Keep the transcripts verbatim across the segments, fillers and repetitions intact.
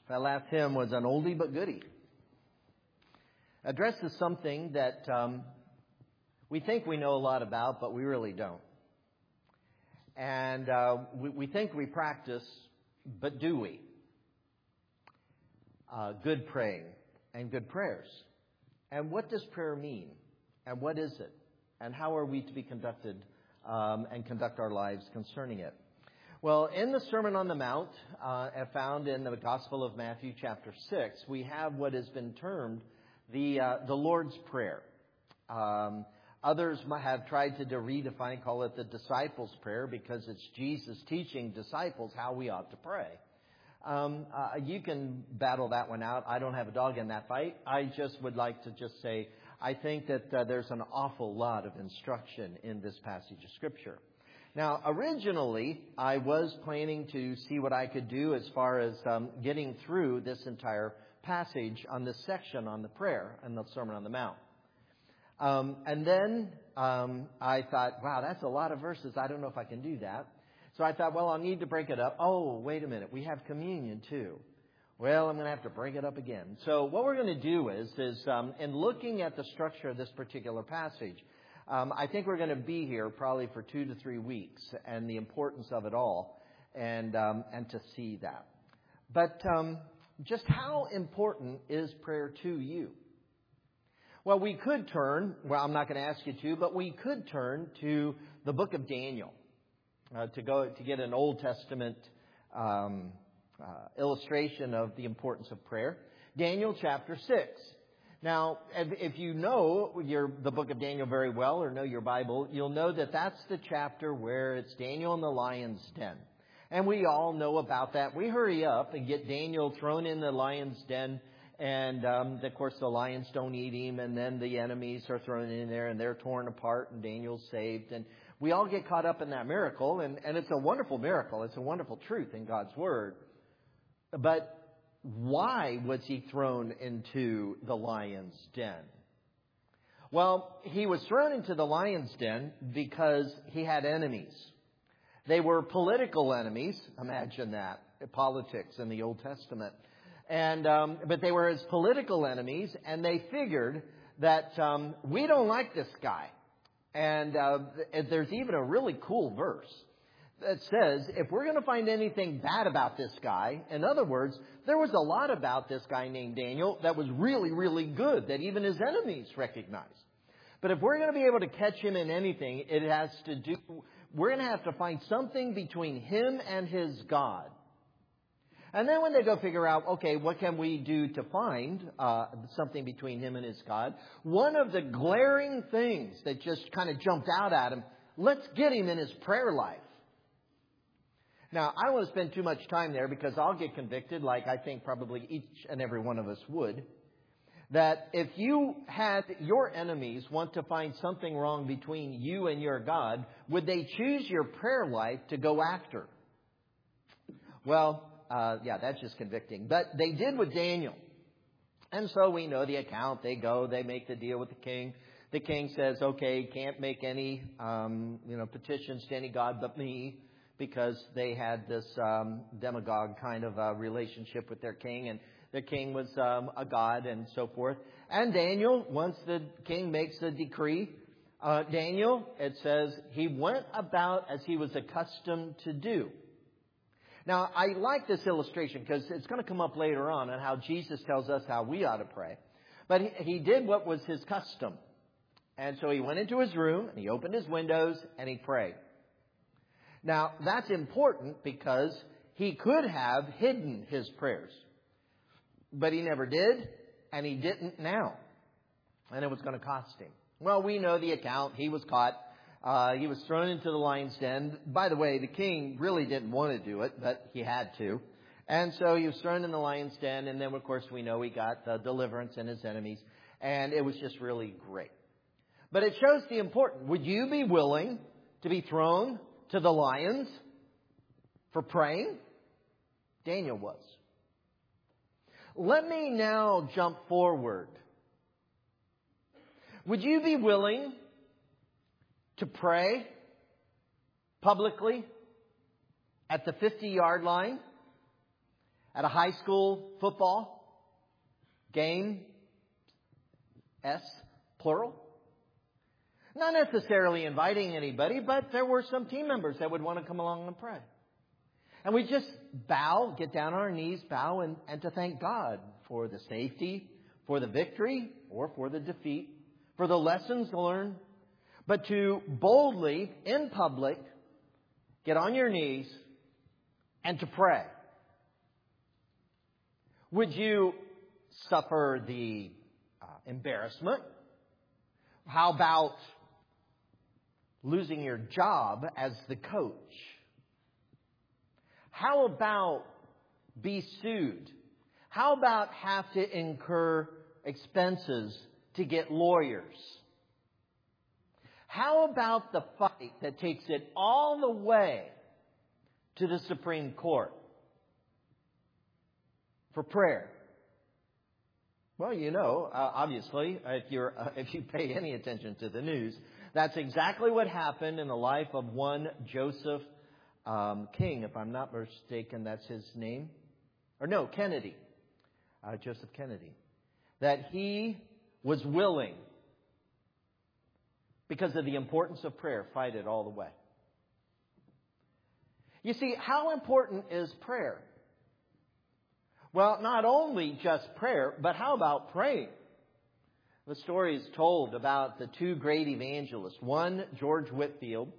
That last hymn was an oldie but goodie. Addresses something that um, we think we know a lot about, but we really don't. And uh, we, we think we practice, but do we? Uh, good praying and good prayers. And what does prayer mean? And what is it? And how are we to be conducted um, and conduct our lives concerning it? Well, in the Sermon on the Mount, uh, found in the Gospel of Matthew chapter six, we have what has been termed the uh, the Lord's Prayer. Um, others have tried to redefine, call it the disciples' prayer, because it's Jesus teaching disciples how we ought to pray. Um, uh, you can battle that one out. I don't have a dog in that fight. I just would like to just say, I think that uh, there's an awful lot of instruction in this passage of Scripture. Now, originally, I was planning to see what I could do as far as um, getting through this entire passage on this section on the prayer and the Sermon on the Mount. Um, and then um, I thought, wow, that's a lot of verses. I don't know if I can do that. So I thought, well, I'll need to break it up. Oh, wait a minute. We have communion, too. Well, I'm going to have to break it up again. So what we're going to do is, is um, in looking at the structure of this particular passage, Um, I think we're going to be here probably for two to three weeks and the importance of it all and um, and to see that. But um, just how important is prayer to you? Well, we could turn, well, I'm not going to ask you to, but we could turn to the book of Daniel uh, to go to get an Old Testament um, uh, illustration of the importance of prayer. Daniel chapter six. Now, if you know your, the book of Daniel very well or know your Bible, you'll know that that's the chapter where it's Daniel in the lion's den. And we all know about that. We hurry up and get Daniel thrown in the lion's den. And, um, of course, the lions don't eat him. And then the enemies are thrown in there and they're torn apart and Daniel's saved. And we all get caught up in that miracle. And, and it's a wonderful miracle. It's a wonderful truth in God's Word. But why was he thrown into the lion's den? Well, he was thrown into the lion's den because he had enemies. They were political enemies. Imagine that. Politics in the Old Testament. And um, but they were his political enemies, and they figured that um, we don't like this guy. And uh, there's even a really cool verse that says, if we're going to find anything bad about this guy, in other words, there was a lot about this guy named Daniel that was really, really good, that even his enemies recognized. But if we're going to be able to catch him in anything, it has to do, we're going to have to find something between him and his God. And then when they go figure out, okay, what can we do to find uh, something between him and his God? One of the glaring things that just kind of jumped out at him, let's get him in his prayer life. Now, I don't want to spend too much time there because I'll get convicted, like I think probably each and every one of us would, that if you had your enemies want to find something wrong between you and your God, would they choose your prayer life to go after? Well, uh, yeah, that's just convicting. But they did with Daniel. And so we know the account. They go, they make the deal with the king. The king says, okay, can't make any um, you know, petitions to any God but me, because they had this um, demagogue kind of uh, relationship with their king, and their king was um, a god and so forth. And Daniel, once the king makes the decree, uh, Daniel, it says, he went about as he was accustomed to do. Now, I like this illustration because it's going to come up later on on how Jesus tells us how we ought to pray. But he, he did what was his custom. And so he went into his room, and he opened his windows, and he prayed. Now, that's important because he could have hidden his prayers. But he never did, and he didn't now. And it was going to cost him. Well, we know the account. He was caught. Uh, he was thrown into the lion's den. By the way, the king really didn't want to do it, but he had to. And so he was thrown in the lion's den, and then, of course, we know he got the deliverance and his enemies. And it was just really great. But it shows the importance. Would you be willing to be thrown to the lions for praying? Daniel was. Let me now jump forward. Would you be willing to pray publicly at the fifty-yard line, at a high school football game, S, plural. Not necessarily inviting anybody, but there were some team members that would want to come along and pray. And we just bow, get down on our knees, bow, and, and to thank God for the safety, for the victory, or for the defeat, for the lessons learned, but to boldly, in public, get on your knees and to pray. Would you suffer the uh, embarrassment? How about losing your job as the coach? How about be sued? How about have to incur expenses to get lawyers? How about the fight that takes it all the way to the Supreme Court for prayer? Well, you know, uh, obviously, if you're uh, if you pay any attention to the news, that's exactly what happened in the life of one Joseph um, King, if I'm not mistaken, that's his name, or no, Kennedy, uh, Joseph Kennedy, that he was willing, because of the importance of prayer, fight it all the way. You see, how important is prayer? Well, not only just prayer, but how about praying? The story is told about the two great evangelists, one George Whitefield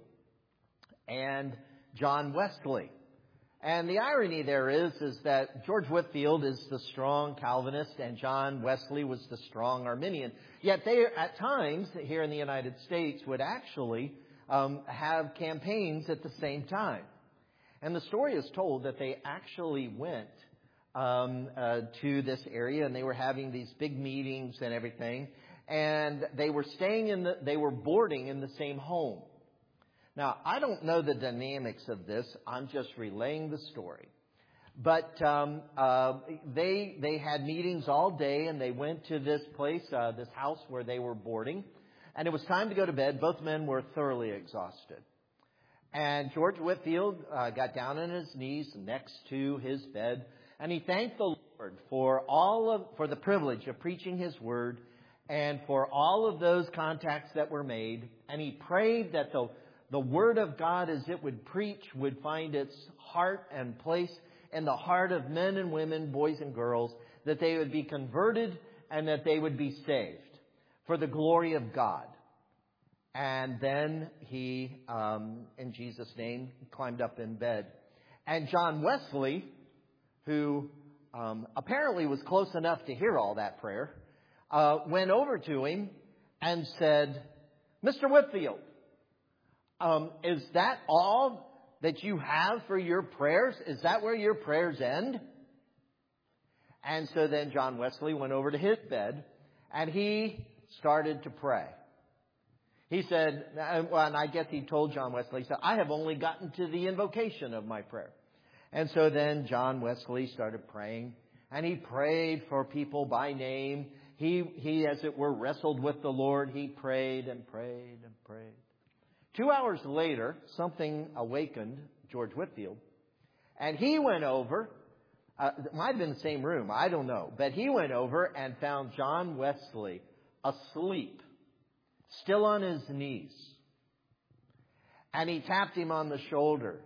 and John Wesley. And the irony there is, is that George Whitefield is the strong Calvinist and John Wesley was the strong Arminian. Yet they, at times, here in the United States, would actually um, have campaigns at the same time. And the story is told that they actually went um, uh, to this area and they were having these big meetings and everything. And they were staying in the, they were boarding in the same home. Now, I don't know the dynamics of this. I'm just relaying the story. But um, uh, they they had meetings all day, and they went to this place, uh, this house where they were boarding. And it was time to go to bed. Both men were thoroughly exhausted. And George Whitefield uh, got down on his knees next to his bed, and he thanked the Lord for all of for the privilege of preaching His word, and for all of those contacts that were made. And he prayed that the The Word of God, as it would preach, would find its heart and place in the heart of men and women, boys and girls, that they would be converted and that they would be saved for the glory of God. And then he, um, in Jesus' name, climbed up in bed. And John Wesley, who um, apparently was close enough to hear all that prayer, uh, went over to him and said, "Mister Whitefield, Um, is that all that you have for your prayers? Is that where your prayers end?" And so then John Wesley went over to his bed and he started to pray. He said, well, and I guess he told John Wesley, he said, "I have only gotten to the invocation of my prayer." And so then John Wesley started praying, and he prayed for people by name. He, he, as it were, wrestled with the Lord. He prayed and prayed and prayed. Two hours later, something awakened George Whitefield, and he went over. Uh, it might have been the same room, I don't know, but he went over and found John Wesley asleep, still on his knees, and he tapped him on the shoulder.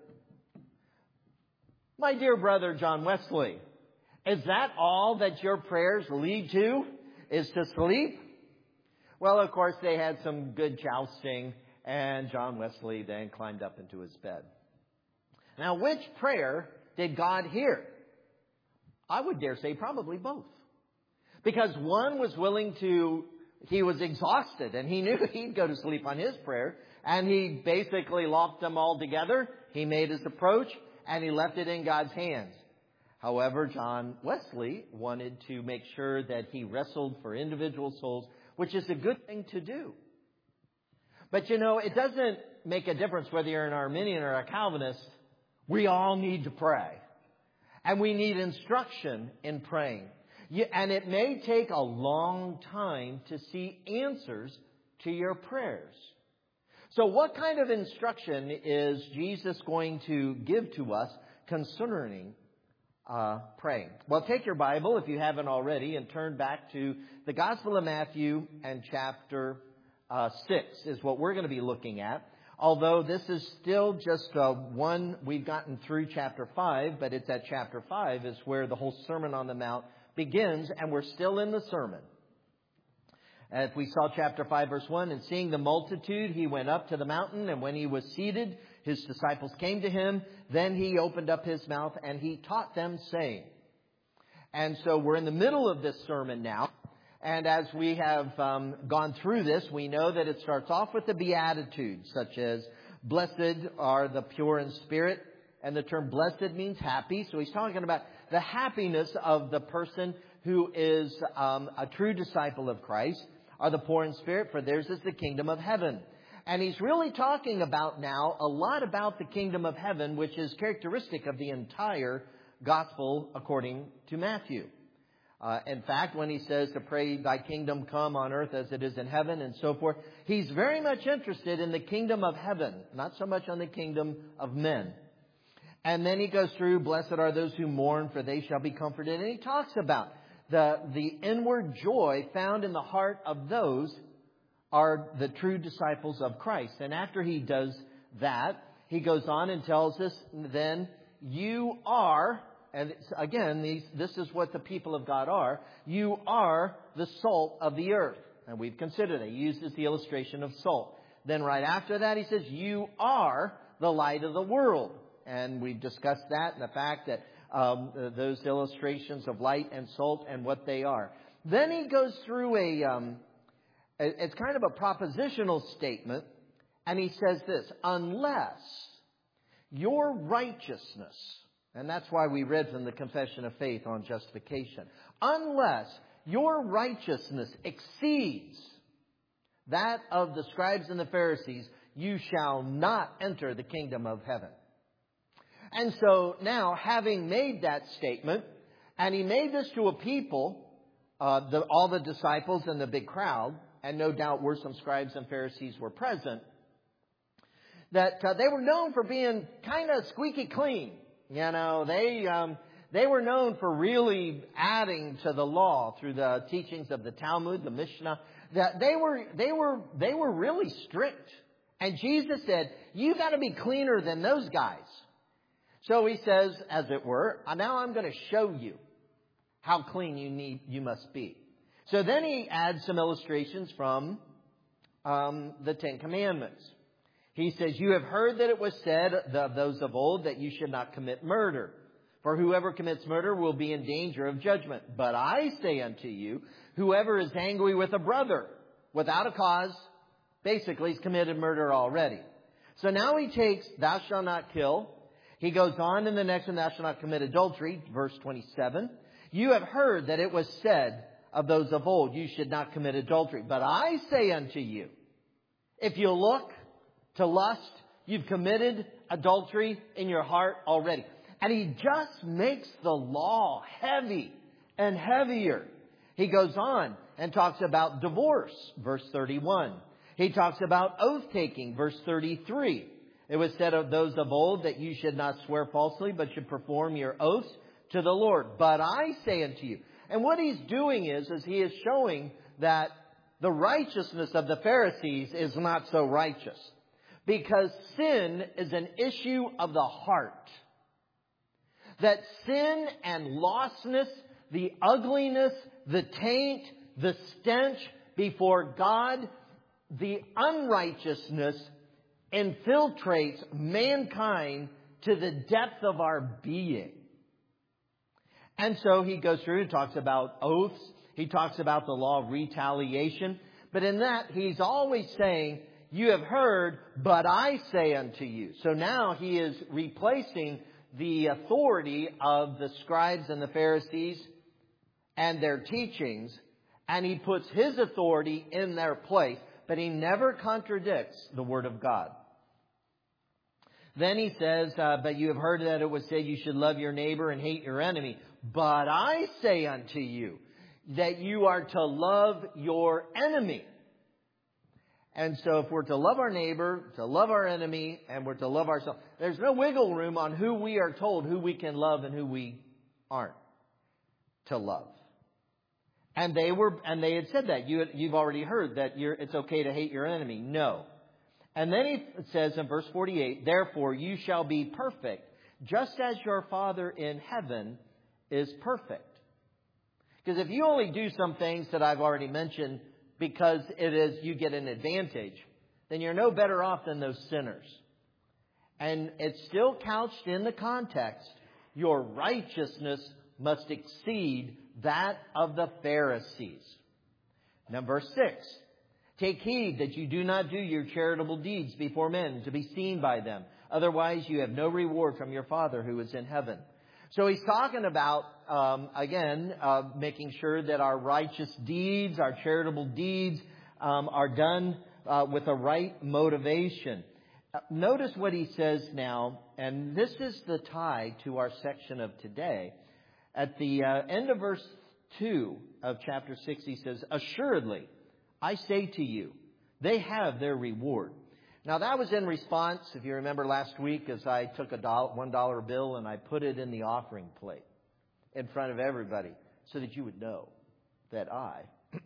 "My dear brother John Wesley, is that all that your prayers lead to, is to sleep?" Well, of course, they had some good jousting. And John Wesley then climbed up into his bed. Now, which prayer did God hear? I would dare say probably both. Because one was willing to, he was exhausted and he knew he'd go to sleep on his prayer. And he basically locked them all together. He made his approach and he left it in God's hands. However, John Wesley wanted to make sure that he wrestled for individual souls, which is a good thing to do. But, you know, it doesn't make a difference whether you're an Arminian or a Calvinist. We all need to pray. And we need instruction in praying. And it may take a long time to see answers to your prayers. So what kind of instruction is Jesus going to give to us concerning uh, praying. Well, take your Bible, if you haven't already, and turn back to the Gospel of Matthew and chapter uh, six is what we're going to be looking at. Although this is still just uh, one, we've gotten through chapter five, but it's at chapter five is where the whole Sermon on the Mount begins, and we're still in the sermon. As we saw chapter five, verse one, and seeing the multitude, he went up to the mountain, and when he was seated, his disciples came to him. Then he opened up his mouth, and he taught them, saying. And so we're in the middle of this sermon now. And as we have um, gone through this, we know that it starts off with the Beatitudes, such as, blessed are the pure in spirit. And the term blessed means happy. So he's talking about the happiness of the person who is um, a true disciple of Christ. Are the poor in spirit, for theirs is the kingdom of heaven. And he's really talking about now a lot about the kingdom of heaven, which is characteristic of the entire gospel according to Matthew. Uh, in fact, when he says to pray, thy kingdom come on earth as it is in heaven and so forth, he's very much interested in the kingdom of heaven, not so much on the kingdom of men. And then he goes through, blessed are those who mourn, for they shall be comforted. And he talks about the, the inward joy found in the heart of those are the true disciples of Christ. And after he does that, he goes on and tells us, then you are, and again, these, this is what the people of God are. You are the salt of the earth. And we've considered it. He uses the illustration of salt. Then right after that, he says, you are the light of the world. And we've discussed that and the fact that um, those illustrations of light and salt and what they are. Then he goes through a, um, it's kind of a propositional statement. And he says this, unless your righteousness, and that's why we read from the Confession of Faith on justification. Unless your righteousness exceeds that of the scribes and the Pharisees, you shall not enter the kingdom of heaven. And so now, having made that statement, and he made this to a people, uh, the, all the disciples and the big crowd, and no doubt were some scribes and Pharisees were present, that uh, they were known for being kind of squeaky clean. You know, they um, they were known for really adding to the law through the teachings of the Talmud, the Mishnah. That they were they were they were really strict. And Jesus said, "You got to be cleaner than those guys." So he says, as it were, now I'm going to show you how clean you need you must be. So then he adds some illustrations from um, the Ten Commandments. He says, you have heard that it was said of those of old that you should not commit murder. For whoever commits murder will be in danger of judgment. But I say unto you, whoever is angry with a brother without a cause, basically he's committed murder already. So now he takes, thou shalt not kill. He goes on in the next one, thou shalt not commit adultery, verse twenty-seven. You have heard that it was said of those of old, you should not commit adultery. But I say unto you, if you look to lust, you've committed adultery in your heart already. And he just makes the law heavy and heavier. He goes on and talks about divorce, verse thirty-one. He talks about oath-taking, verse thirty-three. It was said of those of old that you should not swear falsely, but should perform your oaths to the Lord. But I say unto you. And what he's doing is, is he is showing that the righteousness of the Pharisees is not so righteous. Because sin is an issue of the heart. That sin and lostness, the ugliness, the taint, the stench before God, the unrighteousness infiltrates mankind to the depth of our being. And so he goes through and talks about oaths. He talks about the law of retaliation. But in that, he's always saying, you have heard, but I say unto you. So now he is replacing the authority of the scribes and the Pharisees and their teachings, and he puts his authority in their place, but he never contradicts the Word of God. Then he says, uh, but you have heard that it was said you should love your neighbor and hate your enemy. But I say unto you that you are to love your enemy. And so if we're to love our neighbor, to love our enemy, and we're to love ourselves, there's no wiggle room on who we are told, who we can love and who we aren't to love. And they were, and they had said that. You had, you've already heard that you're, it's okay to hate your enemy. No. And then he says in verse forty-eight, therefore you shall be perfect, just as your Father in heaven is perfect. Because if you only do some things that I've already mentioned because it is you get an advantage, then you're no better off than those sinners. And it's still couched in the context, your righteousness must exceed that of the Pharisees. Number six, take heed that you do not do your charitable deeds before men to be seen by them. Otherwise, you have no reward from your Father who is in heaven. So he's talking about, um, again, uh, making sure that our righteous deeds, our charitable deeds, um, are done uh, with a right motivation. Uh, notice what he says now, and this is the tie to our section of today. At the uh, end of verse two of chapter six, he says, assuredly, I say to you, they have their reward. Now, that was in response, if you remember last week, as I took a dollar, one dollar bill and I put it in the offering plate in front of everybody so that you would know that I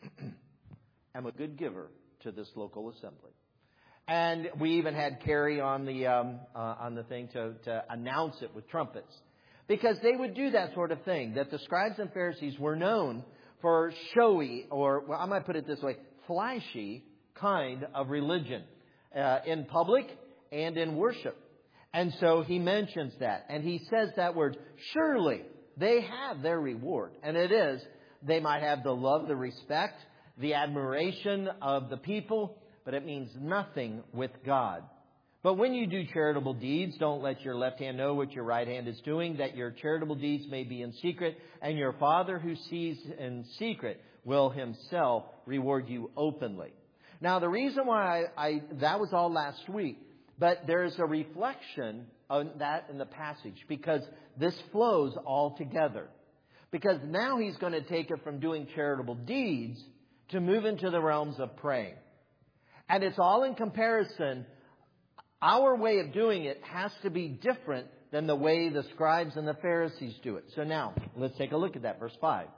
am a good giver to this local assembly. And we even had Carrie on the um, uh, on the thing to, to announce it with trumpets. Because they would do that sort of thing, that the scribes and Pharisees were known for showy, or well, I might put it this way, flashy kind of religion uh, in public and in worship. And so he mentions that. And he says that word, surely they have their reward. And it is, they might have the love, the respect, the admiration of the people, but it means nothing with God. But when you do charitable deeds, don't let your left hand know what your right hand is doing, that your charitable deeds may be in secret, and your Father who sees in secret will himself reward you openly. Now, the reason why I, I that was all last week, but there's a reflection on that in the passage, because this flows all together. Because now he's going to take it from doing charitable deeds to move into the realms of praying. And it's all in comparison. Our way of doing it has to be different than the way the scribes and the Pharisees do it. So now, let's take a look at that. Verse five.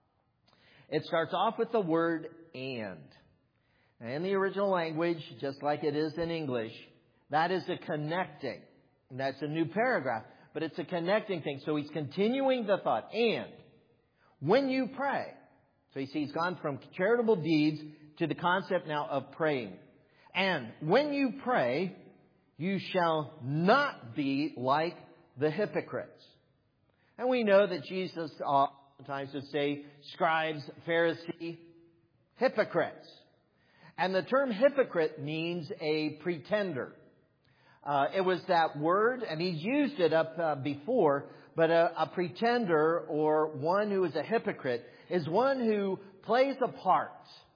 It starts off with the word and. And in the original language, just like it is in English, that is a connecting. And that's a new paragraph, but it's a connecting thing. So he's continuing the thought. And when you pray. So you see, he's gone from charitable deeds to the concept now of praying. And when you pray, you shall not be like the hypocrites. And we know that Jesus oftentimes would say, scribes, Pharisee, hypocrites. And the term hypocrite means a pretender. Uh, it was that word, and he's used it up uh, before, but a, a pretender or one who is a hypocrite is one who plays a part.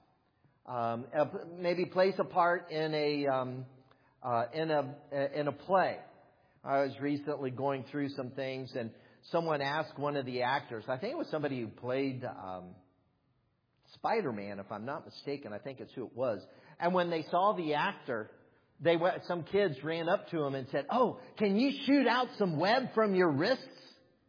Um, maybe plays a part in a... Um, Uh, in a in a play. I was recently going through some things, and someone asked one of the actors, I think it was somebody who played um, Spider-Man, if I'm not mistaken. I think it's who it was. And when they saw the actor, they went, some kids ran up to him and said, "Oh, can you shoot out some web from your wrists?"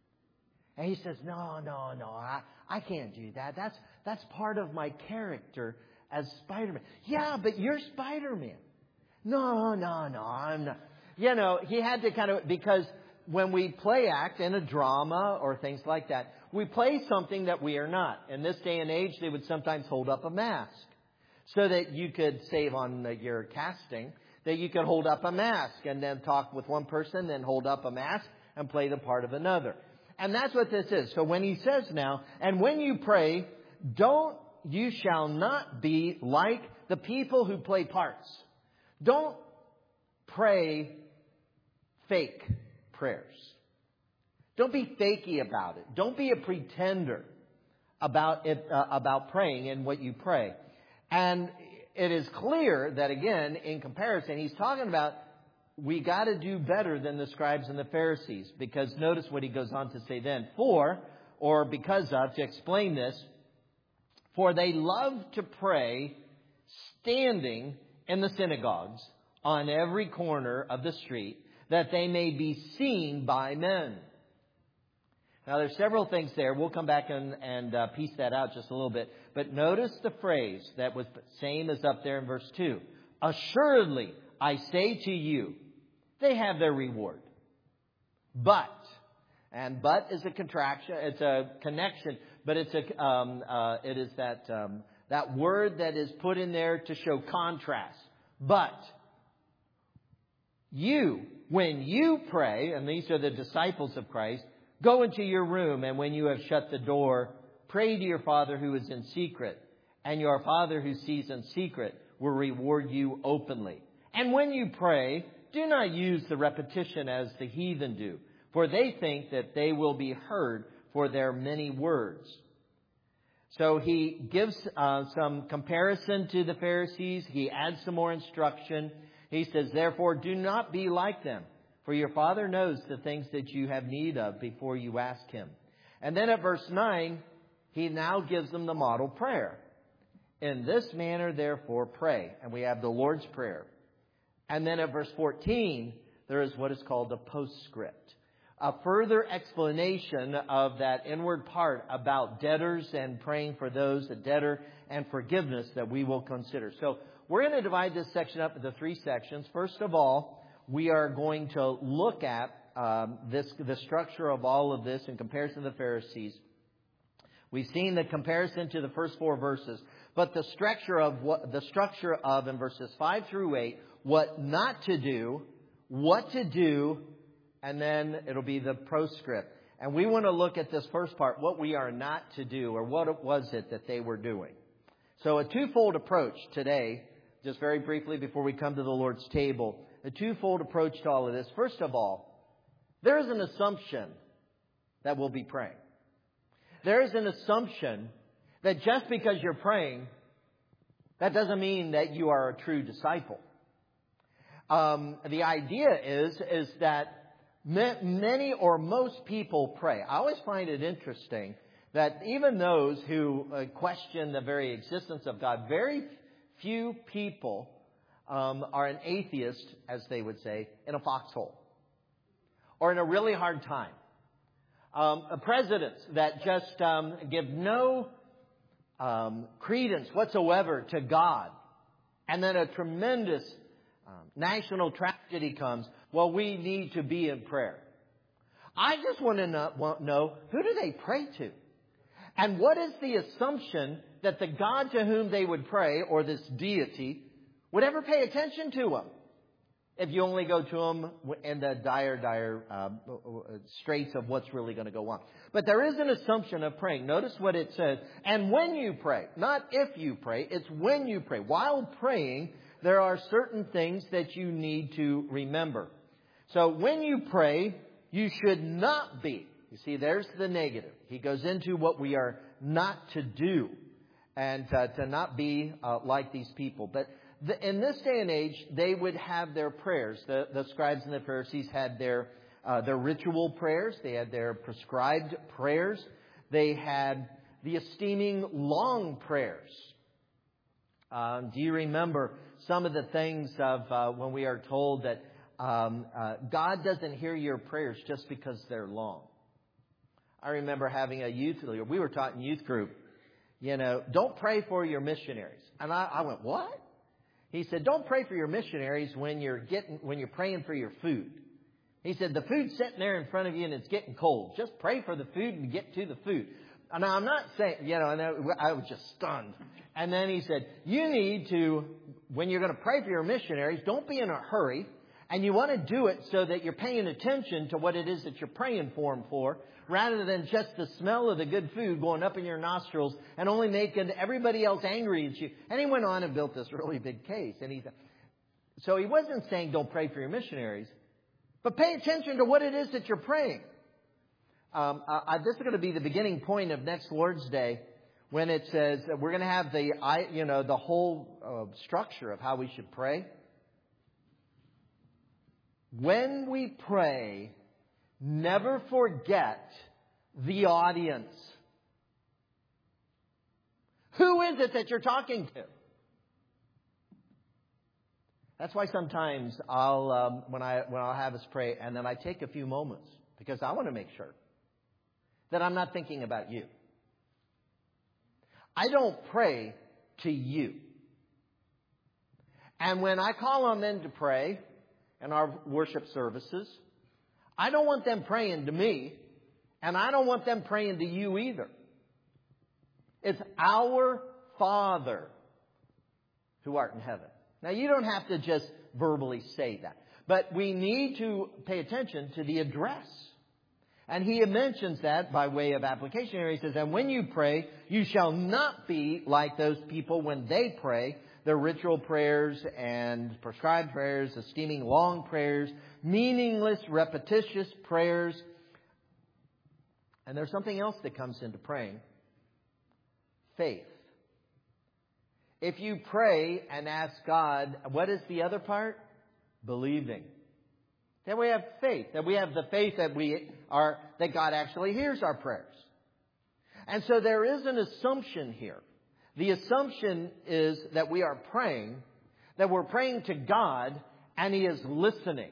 And he says, "No, no, no, I I can't do that. That's that's part of my character as Spider-Man." "Yeah, but you're Spider-Man." No, no, no, I'm not. You know, he had to kind of, because when we play act in a drama or things like that, we play something that we are not. In this day and age, they would sometimes hold up a mask so that you could save on the, your casting, that you could hold up a mask and then talk with one person, then hold up a mask and play the part of another. And that's what this is. So when he says now, and when you pray, don't, you shall not be like the people who play parts. Don't pray fake prayers. Don't be fakey about it. Don't be a pretender about it, uh, about praying and what you pray. And it is clear that, again, in comparison, he's talking about we got to do better than the scribes and the Pharisees. Because notice what he goes on to say then. For, or because of, to explain this, for they love to pray standing in the synagogues on every corner of the street, that they may be seen by men. Now, there's several things there. We'll come back and, and uh, piece that out just a little bit. But notice the phrase that was the same as up there in verse two. Assuredly, I say to you, they have their reward. But, and but is a contraction, it's a connection, but it's a, um, uh, it is that, um, that word that is put in there to show contrast. But, you, when you pray, and these are the disciples of Christ, go into your room, and when you have shut the door, pray to your Father who is in secret, and your Father who sees in secret will reward you openly. And when you pray, do not use the repetition as the heathen do, for they think that they will be heard for their many words. So he gives uh, some comparison to the Pharisees. He adds some more instruction. He says, therefore, do not be like them. For your Father knows the things that you have need of before you ask Him. And then at verse nine, He now gives them the model prayer. In this manner, therefore, pray. And we have the Lord's Prayer. And then at verse fourteen, there is what is called a postscript. A further explanation of that inward part about debtors and praying for those, the debtor, and forgiveness that we will consider. So we're going to divide this section up into three sections. First of all, we are going to look at um, this, the structure of all of this in comparison to the Pharisees. We've seen the comparison to the first four verses, but the structure of what the structure of in verses five through eight, what not to do, what to do, and then it'll be the postscript. And we want to look at this first part, what we are not to do, or what was it that they were doing. So a twofold approach today, just very briefly before we come to the Lord's table. A twofold approach to all of this. First of all, there is an assumption that we'll be praying. There is an assumption that just because you're praying, that doesn't mean that you are a true disciple. Um, the idea is, is that many or most people pray. I always find it interesting that even those who uh, question the very existence of God, very few people Um, are an atheist, as they would say, in a foxhole or in a really hard time. Um, presidents that just um, give no um, credence whatsoever to God. And then a tremendous um, national tragedy comes. Well, we need to be in prayer. I just want to know, want know, who do they pray to? And what is the assumption that the God to whom they would pray, or this deity, would ever pay attention to them if you only go to them in the dire, dire uh, straits of what's really going to go on. But there is an assumption of praying. Notice what it says. And when you pray, not if you pray, it's when you pray. While praying, there are certain things that you need to remember. So when you pray, you should not be. You see, there's the negative. He goes into what we are not to do and uh, to not be uh, like these people. But The, in this day and age, they would have their prayers. The, the scribes and the Pharisees had their uh, their ritual prayers. They had their prescribed prayers. They had the esteeming long prayers. Um, do you remember some of the things of uh, when we are told that um, uh, God doesn't hear your prayers just because they're long? I remember having a youth leader. We were taught in youth group, you know, don't pray for your missionaries. And I, I went, what? He said, don't pray for your missionaries when you're getting when you're praying for your food. He said, the food's sitting there in front of you and it's getting cold. Just pray for the food and get to the food. Now, I'm not saying, you know, and I was just stunned. And then he said, you need to, when you're going to pray for your missionaries, don't be in a hurry. And you want to do it so that you're paying attention to what it is that you're praying for them for, rather than just the smell of the good food going up in your nostrils and only making everybody else angry at you. And he went on and built this really big case. And he, so he wasn't saying don't pray for your missionaries, but pay attention to what it is that you're praying. Um, I, this is going to be the beginning point of next Lord's Day, when it says that we're going to have the, you know, the whole uh, structure of how we should pray. When we pray, never forget the audience. Who is it that you're talking to? That's why sometimes I'll um, when I when I'll have us pray, and then I take a few moments because I want to make sure that I'm not thinking about you. I don't pray to you. And when I call on men to pray in our worship services, I don't want them praying to me, and I don't want them praying to you either. It's our Father who art in heaven. Now, you don't have to just verbally say that, but we need to pay attention to the address. And he mentions that by way of application here. He says, and when you pray, you shall not be like those people when they pray, their ritual prayers and prescribed prayers, esteeming long prayers, meaningless, repetitious prayers. And there's something else that comes into praying. Faith. If you pray and ask God, what is the other part? Believing. That we have faith. That we have the faith that we are, that God actually hears our prayers. And so there is an assumption here. The assumption is that we are praying, that we're praying to God and He is listening.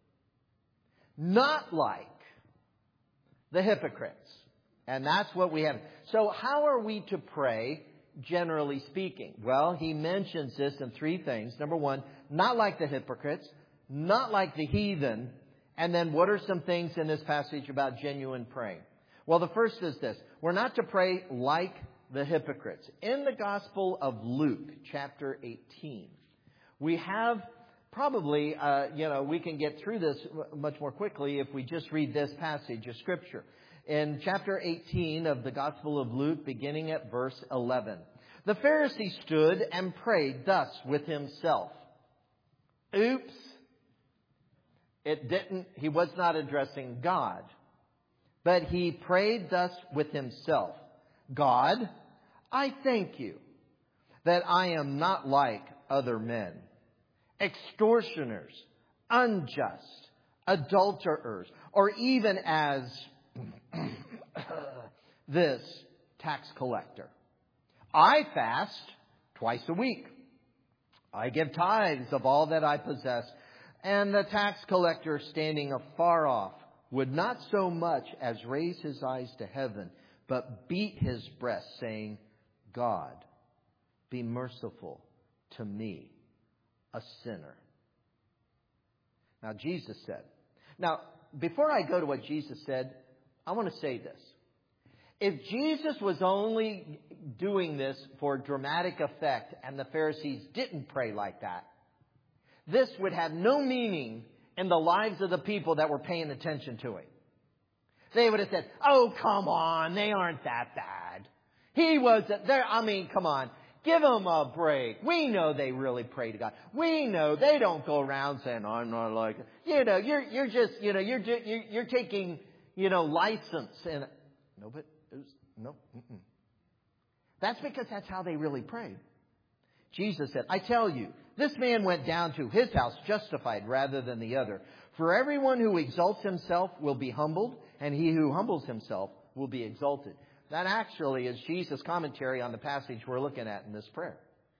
Not like the hypocrites. And that's what we have. So how are we to pray, generally speaking? Well, he mentions this in three things. Number one, not like the hypocrites, not like the heathen. And then what are some things in this passage about genuine praying? Well, the first is this. We're not to pray like the hypocrites. In the Gospel of Luke, chapter eighteen, we have probably, uh, you know, we can get through this much more quickly if we just read this passage of Scripture. In chapter eighteen of the Gospel of Luke, beginning at verse eleven. The Pharisee stood and prayed thus with himself. Oops. It didn't, he was not addressing God. But he prayed thus with himself. God, I thank you that I am not like other men, extortioners, unjust, adulterers, or even as this tax collector. I fast twice a week. I give tithes of all that I possess. And the tax collector, standing afar off, would not so much as raise his eyes to heaven, but beat his breast, saying, God, be merciful to me, a sinner. Now, Jesus said. Now, before I go to what Jesus said, I want to say this. If Jesus was only doing this for dramatic effect and the Pharisees didn't pray like that, this would have no meaning in the lives of the people that were paying attention to it. They would have said, oh, come on, they aren't that bad. He was there. I mean, come on, give them a break. We know they really pray to God. We know they don't go around saying, I'm not like it. You know, you're, you're just, you know, you're, you're, you're taking, you know, license. And no, but it was, no. Mm-mm. That's because that's how they really prayed. Jesus said, I tell you, this man went down to his house justified rather than the other. For everyone who exalts himself will be humbled, and he who humbles himself will be exalted. That actually is Jesus' commentary on the passage we're looking at in this prayer.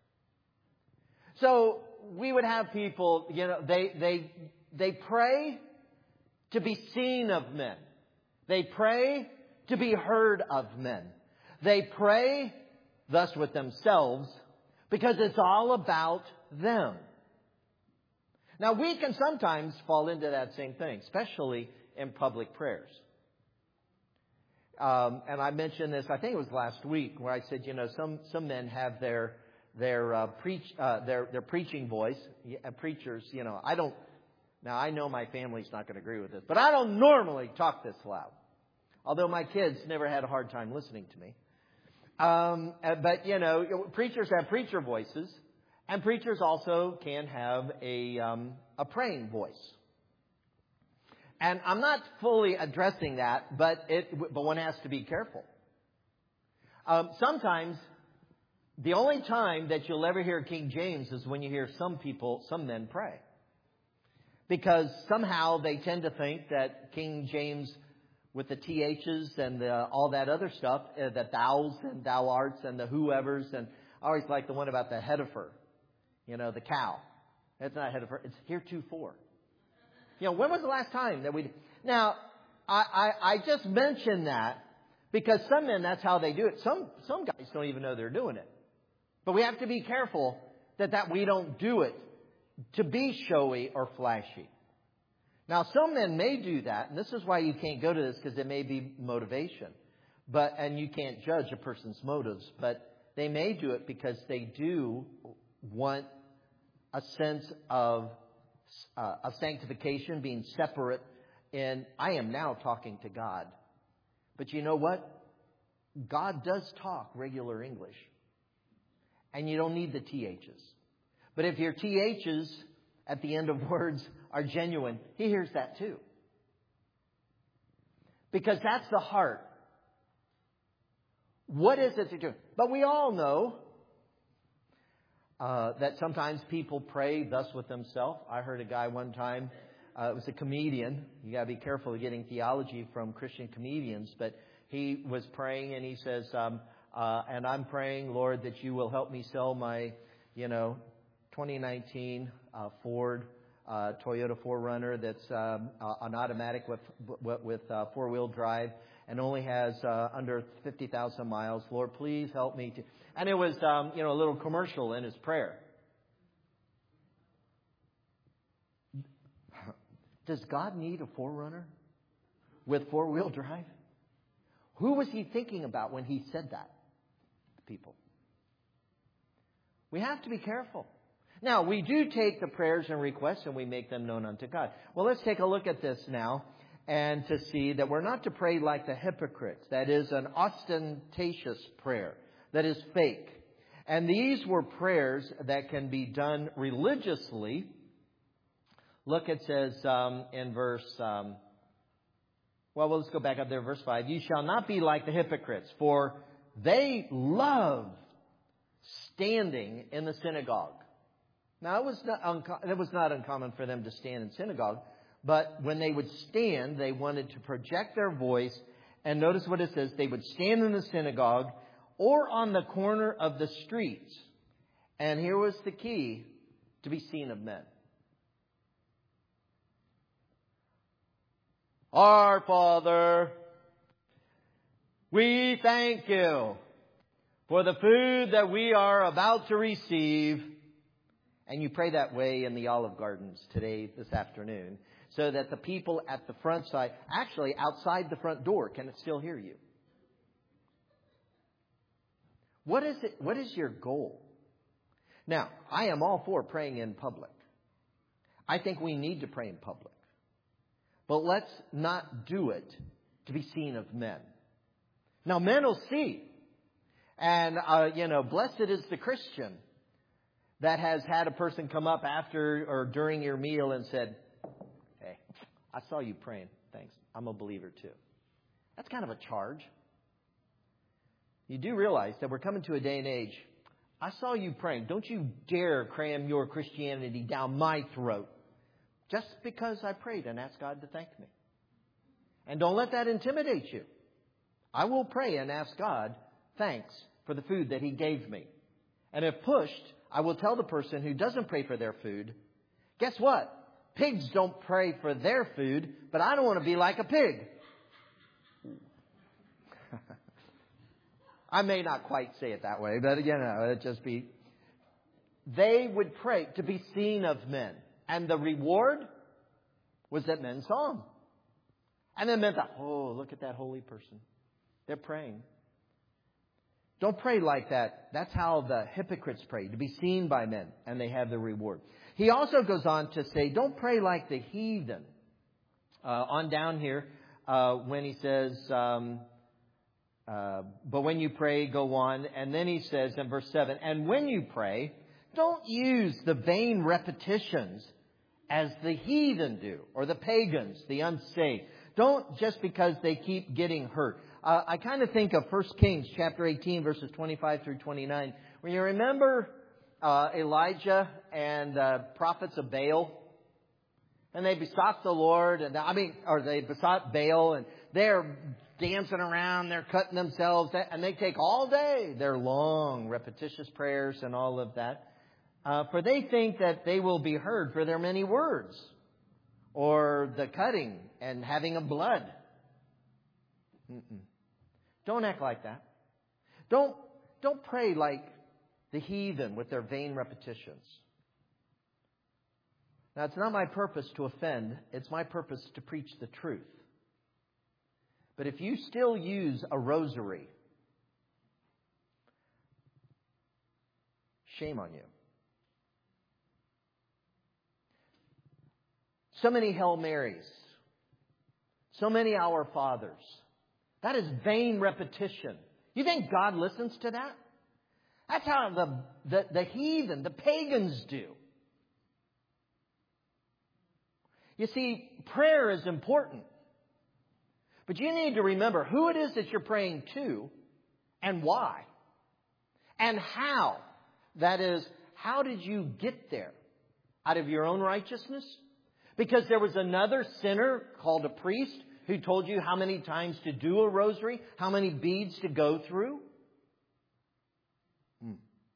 So we would have people, you know, they they they pray to be seen of men. They pray to be heard of men. They pray thus with themselves because it's all about them. Now, we can sometimes fall into that same thing, especially in public prayers. Um, and I mentioned this, I think it was last week, where I said, you know, some, some men have their their uh, preach uh, their their preaching voice. Uh, preachers, you know, I don't. Now, I know my family's not going to agree with this, but I don't normally talk this loud. Although my kids never had a hard time listening to me. Um, but, you know, preachers have preacher voices, and preachers also can have a um, a praying voice. And I'm not fully addressing that, but it but one has to be careful. Um, sometimes, the only time that you'll ever hear King James is when you hear some people, some men pray. Because somehow they tend to think that King James, with the T H's and the, all that other stuff, uh, the thous and thou arts and the whoever's, and I always like the one about the heifer, you know, the cow. It's not heifer, it's heretofore. You know, when was the last time that we... Now, I, I, I just mentioned that Because some men, that's how they do it. Some, some guys don't even know they're doing it. But we have to be careful that, that we don't do it to be showy or flashy. Now, some men may do that, and this is why you can't go to this, because it may be motivation. But and you can't judge a person's motives. But they may do it because they do want a sense of, uh, of sanctification, being separate. And I am now talking to God. But you know what? God does talk regular English. And you don't need the T H's. But if your T H's at the end of words are genuine, He hears that too. Because that's the heart. What is it to do? But we all know uh, that sometimes people pray thus with themselves. I heard a guy one time, uh, it was a comedian. You got to be careful of getting theology from Christian comedians. But he was praying and he says, um, uh, and I'm praying, Lord, that you will help me sell my, you know, twenty nineteen uh, Ford, uh, Toyota four runner that's um, uh, an automatic with, with uh, four-wheel drive. And only has uh, under fifty thousand miles. Lord, please help me to. And it was, um, you know, a little commercial in his prayer. Does God need a forerunner with four-wheel drive? Who was he thinking about when he said that to people? We have to be careful. Now, we do take the prayers and requests and we make them known unto God. Well, let's take a look at this now. And to see that we're not to pray like the hypocrites. That is an ostentatious prayer. That is fake. And these were prayers that can be done religiously. Look, it says um, in verse... Um, well, well, let's go back up there, verse five. You shall not be like the hypocrites, for they love standing in the synagogue. Now, it was not, unco- it was not uncommon for them to stand in synagogue. But when they would stand, they wanted to project their voice. And notice what it says. They would stand in the synagogue or on the corner of the streets. And here was the key: to be seen of men. Our Father, we thank you for the food that we are about to receive. And you pray that way in the Olive Gardens today, this afternoon. So that the people at the front side, actually outside the front door, can still hear you. What is it? What is your goal? Now, I am all for praying in public. I think we need to pray in public. But let's not do it to be seen of men. Now, men will see. And, uh, you know, blessed is the Christian that has had a person come up after or during your meal and said, "Hey, I saw you praying. Thanks. I'm a believer too." That's kind of a charge. You do realize that we're coming to a day and age. I saw you praying. Don't you dare cram your Christianity down my throat just because I prayed and asked God to thank me. And don't let that intimidate you. I will pray and ask God thanks for the food that He gave me. And if pushed, I will tell the person who doesn't pray for their food, guess what? Pigs don't pray for their food, but I don't want to be like a pig. I may not quite say it that way, but you know, it'd just be. They would pray to be seen of men. And the reward was that men saw them. And then men thought, oh, look at that holy person. They're praying. Don't pray like that. That's how the hypocrites pray, to be seen by men, and they have the reward. He also goes on to say, don't pray like the heathen. Uh, on down here, uh, when he says, um, uh, but when you pray, go on. And then he says in verse seven, and when you pray, don't use the vain repetitions as the heathen do, or the pagans, the unsaved. Don't just because they keep getting hurt. Uh, I kind of think of First Kings chapter eighteen, verses twenty-five through twenty-nine, where you remember uh, Elijah and uh, prophets of Baal, and they besought the Lord, and I mean, or they besought Baal, and they're dancing around, they're cutting themselves, and they take all day their long, repetitious prayers and all of that, uh, for they think that they will be heard for their many words, or the cutting and having of blood. Mm-mm. Don't act like that. Don't, don't pray like the heathen with their vain repetitions. Now, it's not my purpose to offend. It's my purpose to preach the truth. But if you still use a rosary, shame on you. So many Hail Marys. So many Our Fathers. That is vain repetition. You think God listens to that? That's how the, the, the heathen, the pagans do. You see, prayer is important. But you need to remember who it is that you're praying to and why. And how. That is, how did you get there? Out of your own righteousness? Because there was another sinner called a priest who told you how many times to do a rosary, how many beads to go through? Hmm.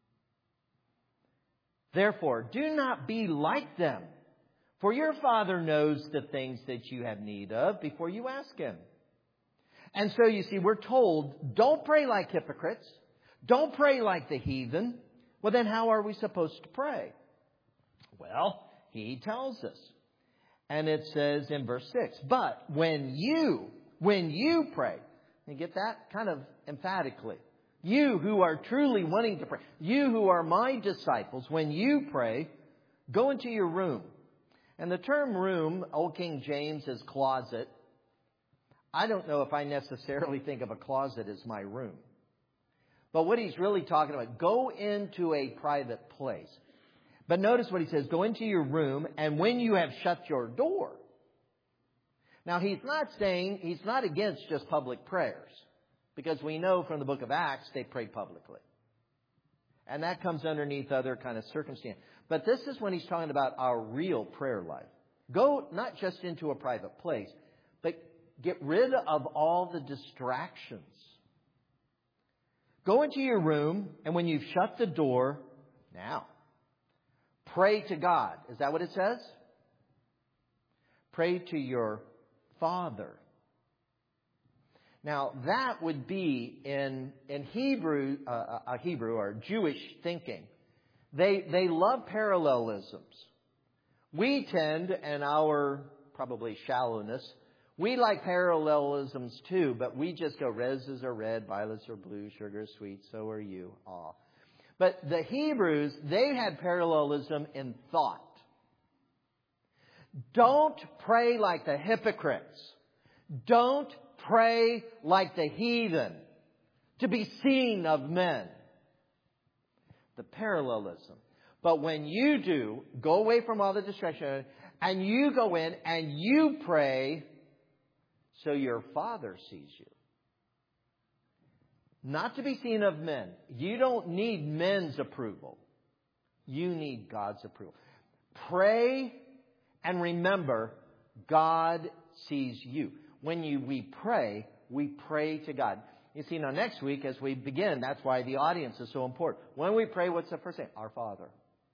Therefore, do not be like them. For your Father knows the things that you have need of before you ask Him. And so you see, we're told, don't pray like hypocrites. Don't pray like the heathen. Well, then how are we supposed to pray? Well, He tells us. And it says in verse six, but when you, when you pray, you get that kind of emphatically. You who are truly wanting to pray, you who are my disciples, when you pray, go into your room. And the term room, Old King James, is closet. I don't know if I necessarily think of a closet as my room. But what he's really talking about, go into a private place. But notice what he says, go into your room, and when you have shut your door. Now, he's not saying, he's not against just public prayers. Because we know from the book of Acts, they prayed publicly. And that comes underneath other kind of circumstance. But this is when he's talking about our real prayer life. Go not just into a private place, but get rid of all the distractions. Go into your room, and when you've shut the door, now, pray to God. Is that what it says? Pray to your Father. Now, that would be in in Hebrew, uh, uh, Hebrew or Jewish thinking. They they love parallelisms. We tend, in our probably shallowness, we like parallelisms too, but we just go, roses are red, violets are blue, sugar is sweet, so are you. Aw. But the Hebrews, they had parallelism in thought. Don't pray like the hypocrites. Don't pray like the heathen, to be seen of men. The parallelism. But when you do, go away from all the distraction, and you go in and you pray so your Father sees you. Not to be seen of men. You don't need men's approval. You need God's approval. Pray and remember, God sees you. When you, we pray, we pray to God. You see, now next week as we begin, that's why the audience is so important. When we pray, what's the first thing? Our Father.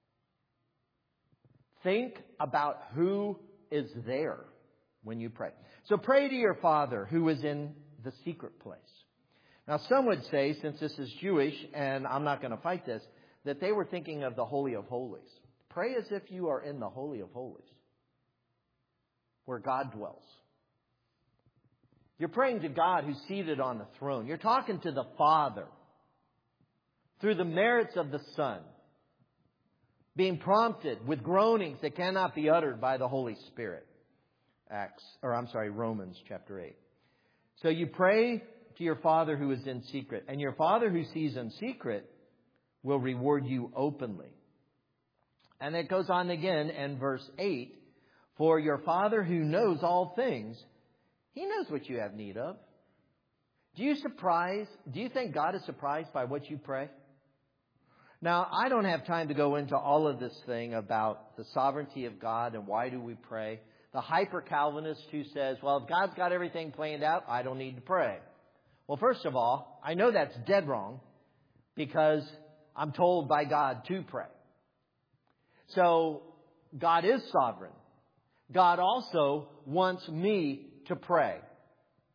Think about who is there when you pray. So pray to your Father who is in the secret place. Now, some would say, since this is Jewish, and I'm not going to fight this, that they were thinking of the Holy of Holies. Pray as if you are in the Holy of Holies, where God dwells. You're praying to God who's seated on the throne. You're talking to the Father through the merits of the Son, being prompted with groanings that cannot be uttered by the Holy Spirit. Acts, or I'm sorry, Romans chapter eight. So you pray to your Father who is in secret, and your Father who sees in secret will reward you openly. And it goes on again in verse eight. For your Father who knows all things, He knows what you have need of. Do you surprise? Do you think God is surprised by what you pray? Now, I don't have time to go into all of this thing about the sovereignty of God and why do we pray. The hyper-Calvinist who says, well, if God's got everything planned out, I don't need to pray. Well, first of all, I know that's dead wrong because I'm told by God to pray. So, God is sovereign. God also wants me to pray.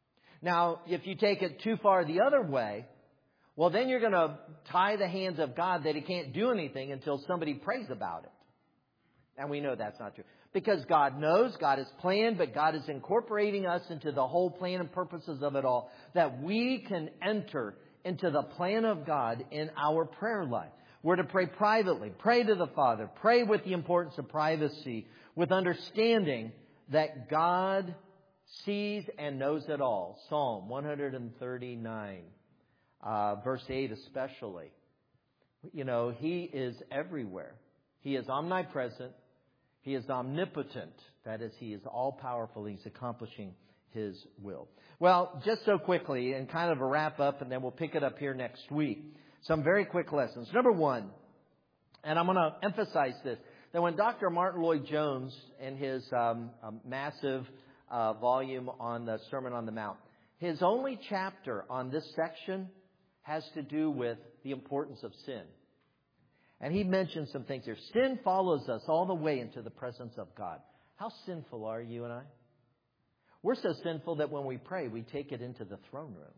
Now, if you take it too far the other way, well, then you're going to tie the hands of God that He can't do anything until somebody prays about it. And we know that's not true. Because God knows, God has planned, but God is incorporating us into the whole plan and purposes of it all, that we can enter into the plan of God in our prayer life. We're to pray privately, pray to the Father, pray with the importance of privacy, with understanding that God sees and knows it all. Psalm one thirty-nine, uh, verse eight especially. You know, He is everywhere. He is omnipresent. He is omnipotent. That is, He is all-powerful. He's accomplishing His will. Well, just so quickly, and kind of a wrap-up, and then we'll pick it up here next week. Some very quick lessons. Number one, and I'm going to emphasize this, that when Doctor Martin Lloyd-Jones, in his um, um, massive uh, volume on the Sermon on the Mount, his only chapter on this section has to do with the importance of sin. And he mentions some things here. Sin follows us all the way into the presence of God. How sinful are you and I? We're so sinful that when we pray, we take it into the throne room.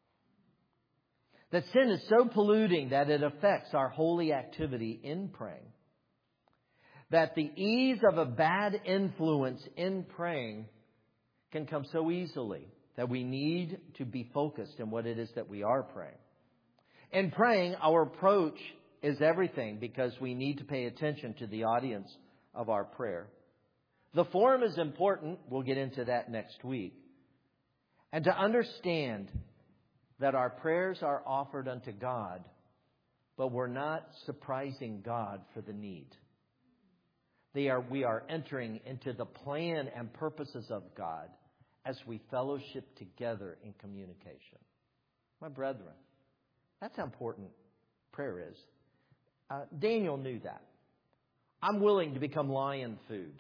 That sin is so polluting that it affects our holy activity in praying. That the ease of a bad influence in praying can come so easily that we need to be focused in what it is that we are praying. In praying, our approach is everything, because we need to pay attention to the audience of our prayer. The form is important. We'll get into that next week. And to understand that our prayers are offered unto God, but we're not surprising God for the need. They are, we are entering into the plan and purposes of God as we fellowship together in communication. My brethren, that's how important prayer is. Uh, Daniel knew that. I'm willing to become lion food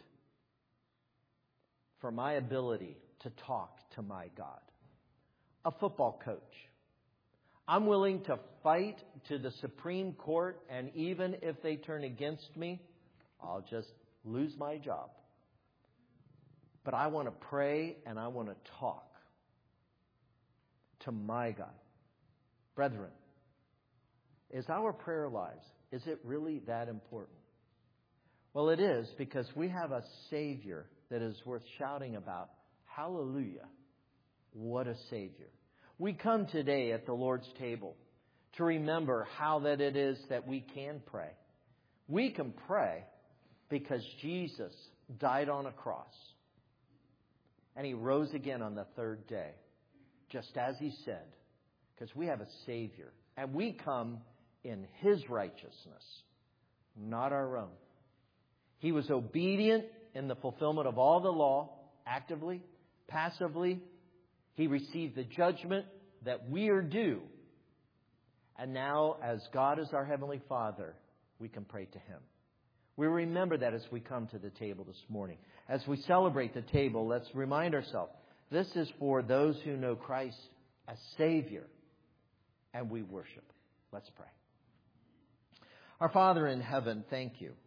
for my ability to talk to my God. A football coach. I'm willing to fight to the Supreme Court, and even if they turn against me, I'll just lose my job. But I want to pray and I want to talk to my God. Brethren, is our prayer lives, is it really that important? Well, it is, because we have a Savior that is worth shouting about. Hallelujah. What a Savior. We come today at the Lord's table to remember how that it is that we can pray. We can pray because Jesus died on a cross. And He rose again on the third day, just as He said, because we have a Savior. And we come in His righteousness, not our own. He was obedient in the fulfillment of all the law, actively, passively. He received the judgment that we are due. And now, as God is our Heavenly Father, we can pray to Him. We remember that as we come to the table this morning. As we celebrate the table, let's remind ourselves, this is for those who know Christ as Savior, and we worship. Let's pray. Our Father in heaven, thank You